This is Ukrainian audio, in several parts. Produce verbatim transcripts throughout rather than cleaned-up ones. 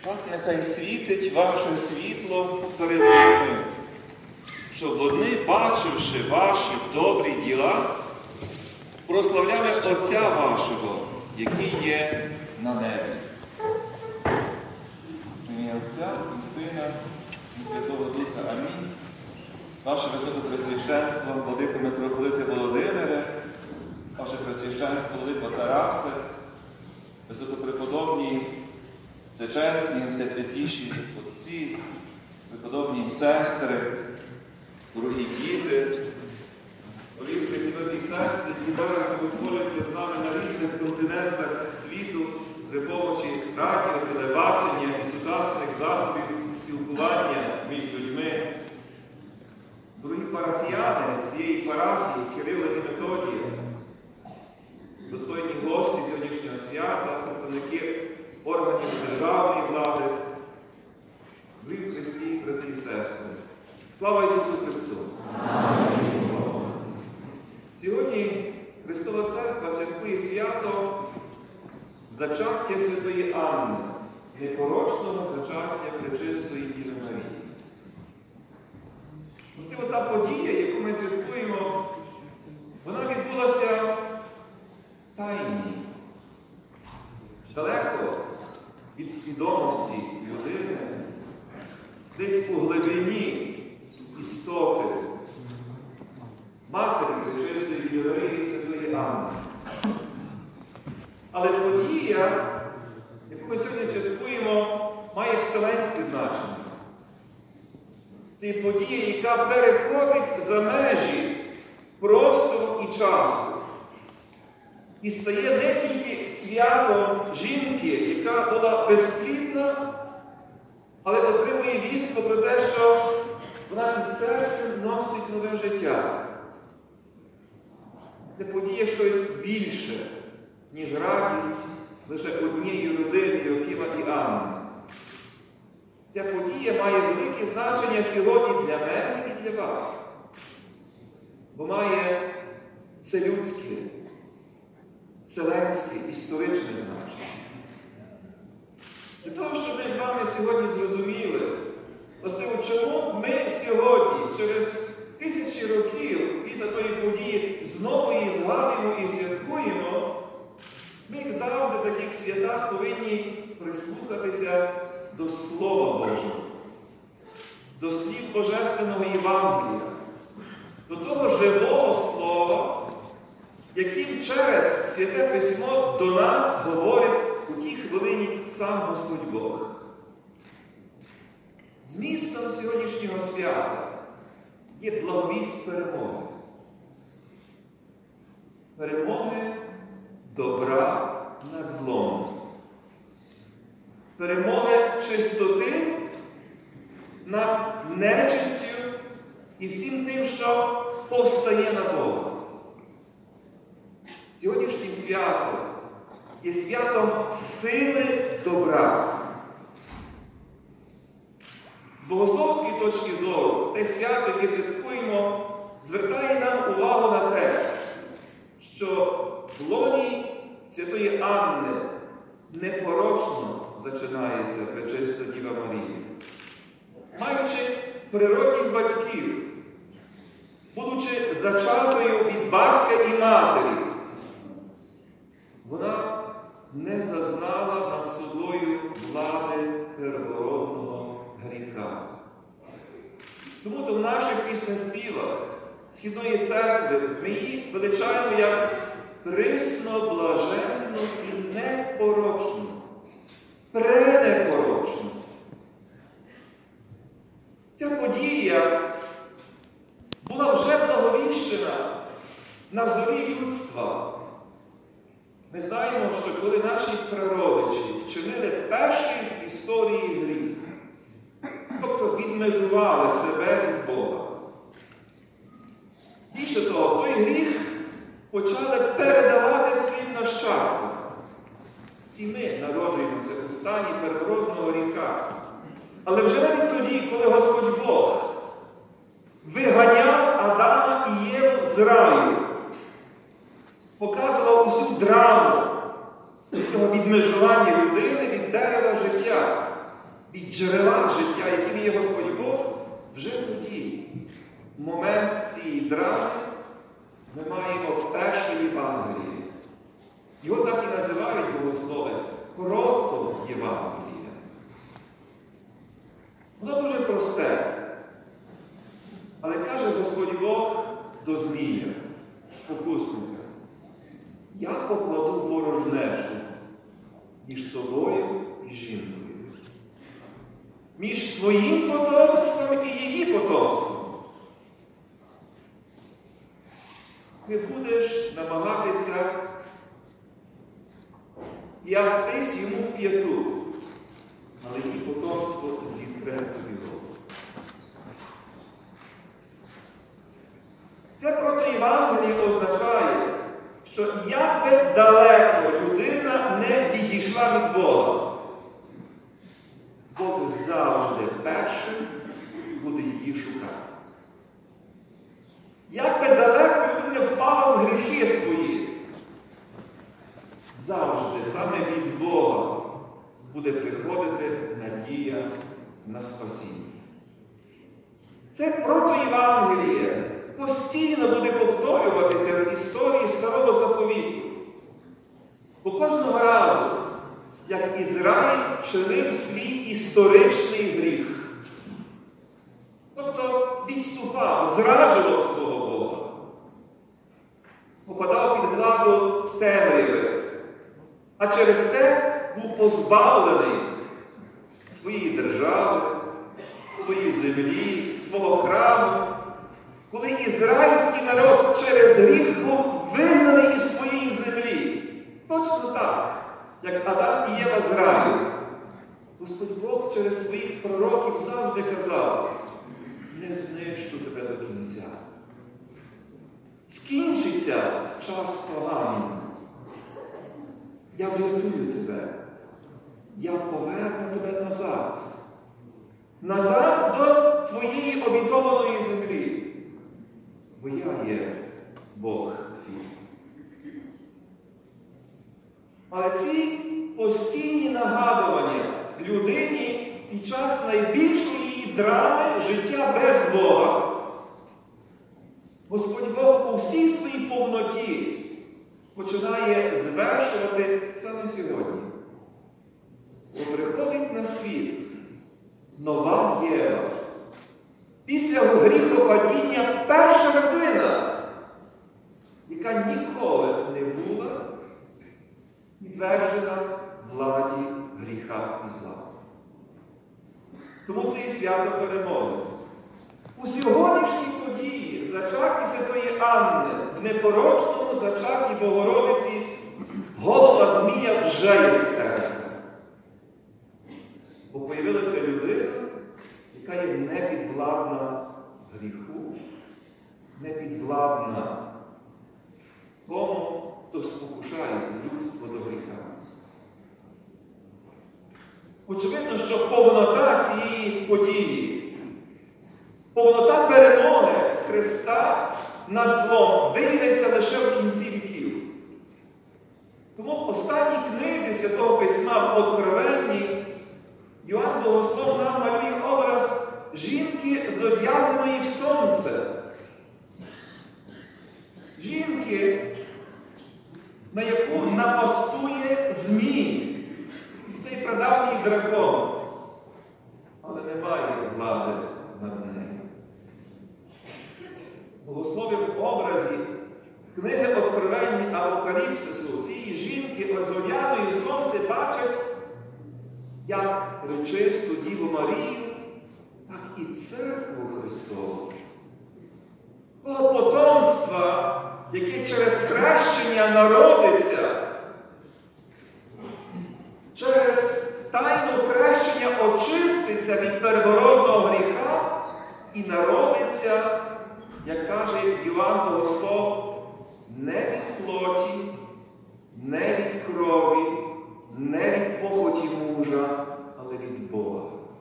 Так нехай світить ваше світло перед людьми, щоб вони, бачивши ваші добрі діла, прославляли Отця вашого, який є на небі. В ім'я Отця і Сина, і Святого Духа. Амінь. Ваше Високопресвященство, Владико Митрополите Володимире, Ваше Пресвященство, Владико Тарасе, Високопреподобні, всечесні, всесвятіші отці, преподобні сестри, дорогі діти, олівки святі сестри, які виходяться з нами на різних континентах світу, при помочі радіо, телебачення і сучасних засобів спілкування між людьми. Дорогі парафіяни цієї парафії Кирила і Методія, достойні гості сьогоднішнього свята, представники органів державної влади, в Христі, брати і сестри. Слава Ісусу Христу! Сьогодні Христова Церква святкує свято зачаття Святої Анни, непорочного зачаття Пречистої Діви Марії. Власне, та подія, яку ми святкуємо, вона відбулася в тайні, далеко від свідомості людини, десь у глибині істоти Матері Пречистої Діви Марії Святої Анни. Але подія, яку ми сьогодні святкуємо, має вселенське значення. Це подія, яка переходить за межі простору і часу. І стає не тільки святом жінки, яка була безплідна, але отримує вістку про те, що вона під серцем носить нове життя. Це подія щось більше, ніж радість лише однієї людини, Йоакима і Анни. Ця подія має велике значення сьогодні для мене і для вас. Бо має вселюдське, вселенське, історичне значення. Для того, щоб ми з вами сьогодні зрозуміли, власне, чому ми сьогодні, через тисячі років після тої події, знову її згадуємо і святкуємо, ми, як завжди, в таких святах повинні прислухатися до Слова Божого, до слів Божественного Євангелія, до того живого Слова, яким через Святе Письмо до нас говорить у тій хвилині сам Господь Бог. Змістом сьогоднішнього свята є благовість перемоги. Перемоги добра над злом. Перемоги чистоти над нечистю і всім тим, що повстає на Бога. Сьогоднішнє свято є святом сили добра. З богословської точки зору, те свято, яке святкуємо, звертає нам увагу на те, що в лоні Святої Анни непорочно зачинається Пречиста Діва Марія. Маючи природних батьків, будучи зачатою від батька і матері, вона не зазнала над собою влади первородного гріха. Тому то в наших піснеспівах Східної церкви ми її величаємо як присно, блаженну і непорочну, пренепорочну. Ця подія була вже благовіщена на зорі людства. Ми знаємо, що коли наші прародичі вчинили перший в історії гріх, тобто відмежували себе від Бога, більше того, той гріх почали передавати своїм нащадкам. Ці ми народжуємося у стані первородного гріха. Але вже навіть тоді, коли Господь Бог виганяв Адама і Єву з раю, показував усю драму цього відмежування людини від дерева життя. від джерела життя, яким є Господь Бог, вже тоді, в момент цієї драми, ми маємо перше Євангеліє. Його так і називають богослови прото-Євангеліє. Воно дуже просте. Але каже Господь Бог до Змія, спокусника: я покладу ворожнечу між тобою і жінкою, між твоїм потомством і її потомством. Ти будеш намагатися ястись йому в п'яту, але її потомство зітре тобі голову. Це протоєвангеліє означає, що як би далеко людина не відійшла від Бога, Бог завжди першим буде її шукати. Як би далеко людина впала в гріхи свої, завжди саме від Бога буде приходити надія на спасіння. Це протоєвангеліє постійно буде повторюватися в історії Старого Заповіту. Бо кожного разу, як Ізраїль чинив свій історичний гріх, тобто відступав, зраджував свого Бога, попадав під владу темряви, а через те був позбавлений своєї держави, своєї землі, свого храму, коли ізраїльський народ через гріх був вигнаний із своєї землі. Точно так, як Адам і Єва з раю. Господь Бог через своїх пророків завжди казав: не знищу тебе до кінця. Скінчиться час поганий. Я врятую тебе. Я поверну тебе назад. Назад до твоєї обітованої землі. Бо я є Бог твій. Але ці постійні нагадування людині під час найбільшої її драми життя без Бога, Господь Бог у всій своїй повноті починає звершувати саме сьогодні. Бо приходить на світ нова Єва. Після гріхопадіння перша людина, яка ніколи не була підтверджена владі гріха і зла. Тому це і свято перемоги. У сьогоднішній події зачатті Святої Анни, в непорочному зачатті Богородиці, голова Змія вже є стерта. Бо появилася людина, яка є непідвладна гріху, непідвладна тому, хто спокушає людство до гріха. Очевидно, що повнота цієї події, повнота перемоги Христа над злом виявиться лише в кінці віків. Тому в останній книзі Святого Письма в Откровенні Йоанн Богослов нам малює образ жінки, зодягненої в сонце. Жінки, на яку напастує змій. Цей прадавній дракон. Але немає влади над нею. Богослови в образі книги Откровення Апокаліпсису цієї жінки, озодягненої в сонце, бачать як пречисту Діву Марію, так і Церкву Христову. Того потомства, яке через хрещення народиться, через тайну хрещення очиститься від первородного гріха і народиться, як каже Йоанн Богослов, не від плоті, не від крові, не від похоті мужа, але від Бога.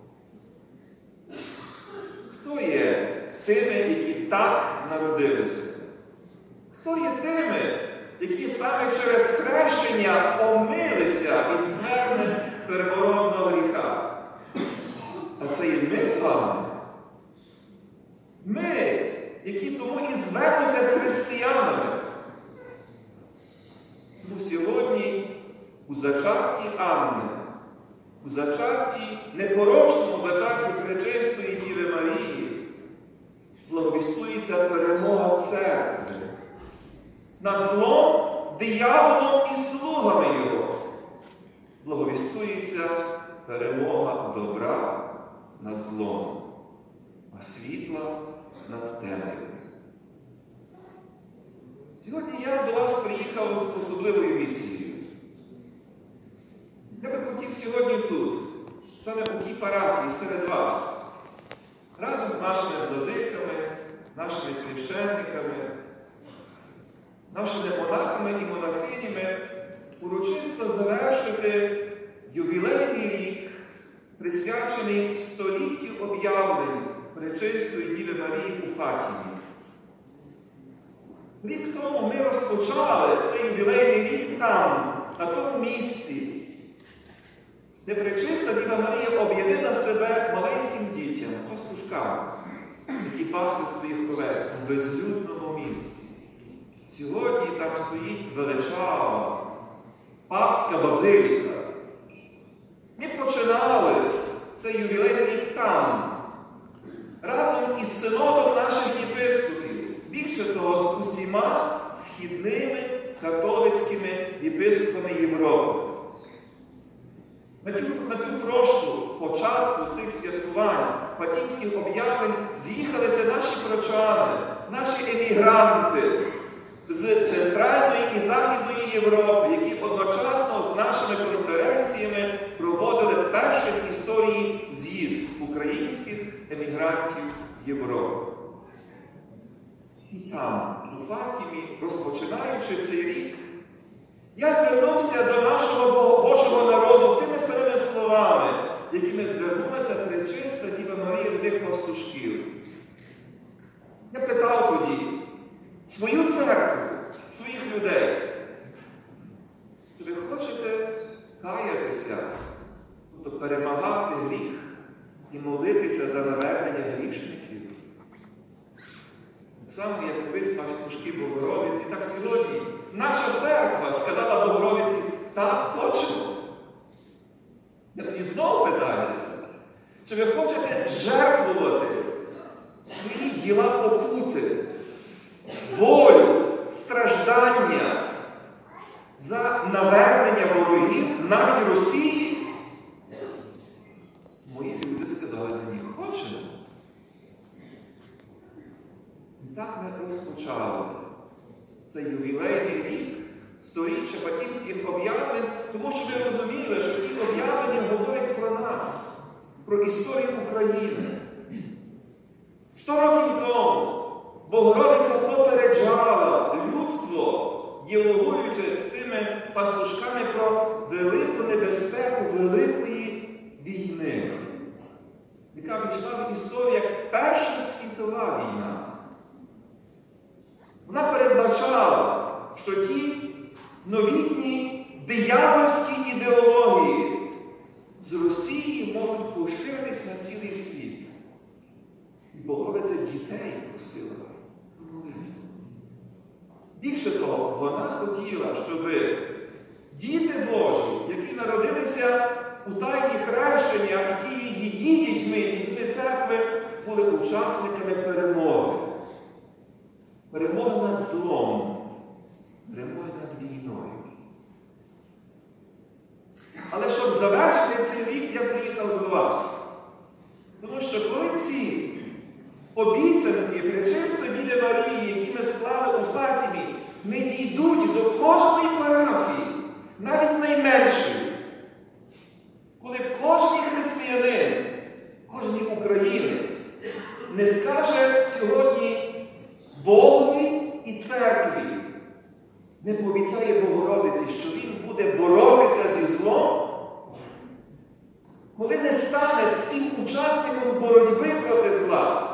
Хто є тими, які так народилися? Хто є тими, які саме через хрещення омилися від смерти первородного гріха? вами. Ми, які тому і звемося християнами. Тому сьогодні у зачатті Анни, у зачатті, непорочному зачатті Пречистої Діви Марії, благовістується перемога церкви над злом, дияволом і слугами його. Благовістується перемога добра над злом, а світла над темрявою. Сьогодні я до вас приїхав з особливою місією. Я би хотів сьогодні тут, саме у тій парафії, серед вас, разом з нашими владиками, нашими священниками, нашими монахами і монахинями урочисто завершити ювілейний рік, присвячений століттю об'явлень Пречистої Діви Марії у Фатімі. Рік тому ми розпочали цей ювілейний рік там, на тому місці, де Пречиста Діва Марія об'явила себе маленьким дітям, пастушкам, які пасли своїх овець у безлюдному місці. Сьогодні там стоїть величава папська базиліка. Ми починали цей ювілейний рік там, разом із синодом наших єпископів, більше того, з усіма східними католицькими єпископами Європи. На цю, на цю прощу початку цих святкувань, фатімських об'явлень, з'їхалися наші прочани, наші емігранти з Центральної і Західної Європи, які одночасно з нашими конференціями проводили перший в історії з'їзд українських емігрантів Європи. І там, у Фатімі, розпочинаючи цей рік, я звернувся до нашого Божого народу тими самими словами, якими звернулася Пречиста Діва Марія до тих пастушків. Я питав тоді свою церкву, своїх людей, чи ви хочете каятися, тобто перемагати гріх і молитися за навернення грішників? Саме як колись пастушки Богородиці, так сьогодні наша церква сказала Богородиці: так, хочемо. Я тоді знову питаюся, чи ви хочете жертвувати свої діла покути, болю, страждання за навернення ворогів, навіть Росії? Мої люди сказали мені: хочемо. І так ми розпочали цей ювілейний рік, сторіччя фатімських об'явлень, тому що ви розуміли, що ті об'явлення говорять про нас, про історію України. Сто років тому Богородиця попереджала людство, діалогуючи з тими пастушками, про велику небезпеку великої війни, яка війшла в історію як Перша світова війна. Вона передбачала, що ті новітні диявольські ідеології з Росії можуть поширитись на цілий світ. І Богородиця дітей просила про молитву. Більше того, вона хотіла, щоб діти Божі, які народилися у тайні хрещення, які є її дітьми, дітьми церкви, були учасниками перемоги. Перемога над злом, перемога над війною. Але щоб завершити цей рік, я приїхав до вас. Тому що коли ці обіцянки Пречистої Діви Марії, які ми склали у Фатімі, не дійдуть до кожної парафії, навіть найменшої, коли кожен християнин, кожен українець не скаже сьогодні Богові і церкві, не пообіцяє Богородиці, що він буде боротися зі злом, коли не стане співучасником боротьби проти зла,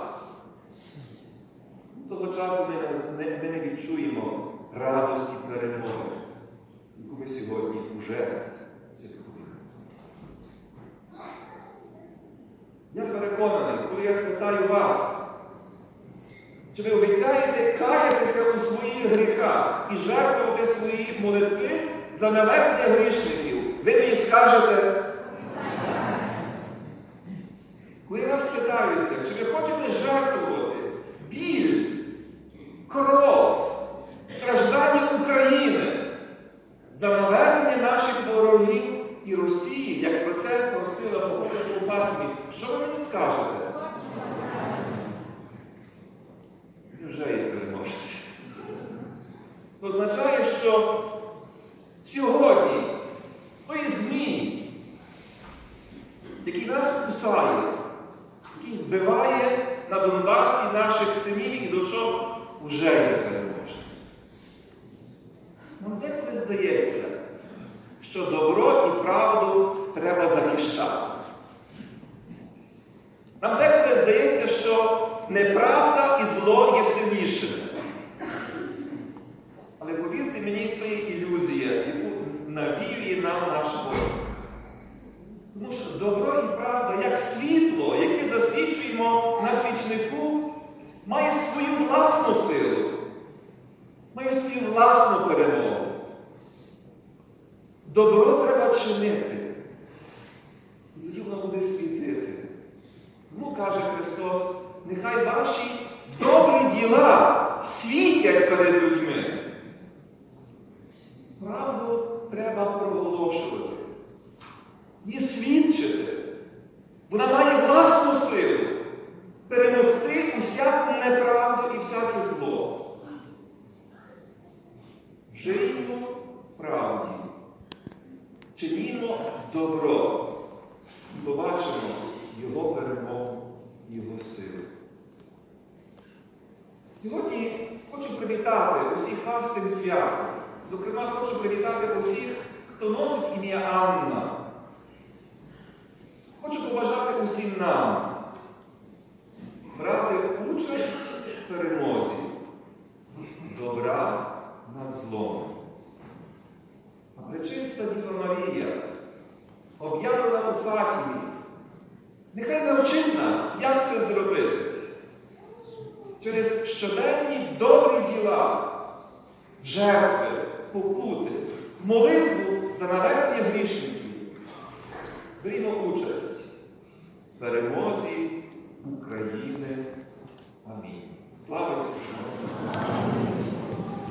того часу ми не, ми не відчуємо радості перемоги, яку ми сьогодні вже святкуємо. Я переконаний, питаю вас, чи ви обіцяєте каятися у своїх гріхах і жертвувати свої молитви за навернення грішників? Ви мені скажете, коли я вас питаюся, чи ви хочете жертвувати біль, кров, страждання України за навернення наших ворогів і Росії, як про це просила Богородиця у Фатимі, що ви мені скажете? Вже є переможці. Це означає, що сьогодні той змій, який нас кусає, який вбиває на Донбасі наших синів і дочок, вже є переможний. Нам деколи здається, що добро і правду треба захищати. Нам деколи здається, що неправда і зло є сильнішими. Але повірте мені, це є ілюзія, яку навіює нам наш Бог. Тому що добро і правда, як світло, яке засвічуємо на свічнику, має свою власну силу, має свою власну перемогу. Добро треба чинити, і тоді воно буде світити. Тому, каже Христос, нехай ваші добрі діла світять перед людьми. Правду треба проголошувати, її свідчити. Вона має власну силу перемогти усяку неправду і всяке зло. Жиймо в правді, чинімо добро і побачимо Його перемогу, Його силу. Сьогодні хочу привітати усіх вас з цим святом. Зокрема, хочу привітати усіх, хто носить ім'я Анна. Хочу побажати усім нам брати участь в перемозі добра над злом. А пречиста Діва Марія, об'явлена у Фатімі, нехай навчить нас, як це зробити. Через щоденні добрі діла, жертви, покути, молитву за навернення грішників. Берімо участь в перемозі України. Амінь. Слава Ісусу!